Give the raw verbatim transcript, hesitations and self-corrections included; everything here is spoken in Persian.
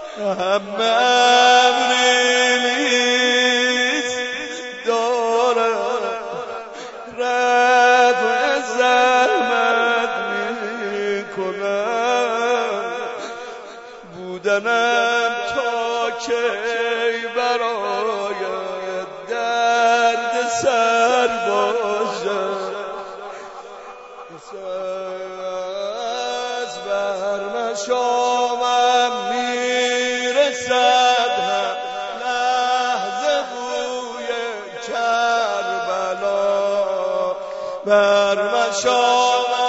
همه امری نیست دارم رفع زحمت میکنم بودنم تا کی برایت درد سر باشم از برمشامم میرسد هم لحظه بوی کربلا برمشامم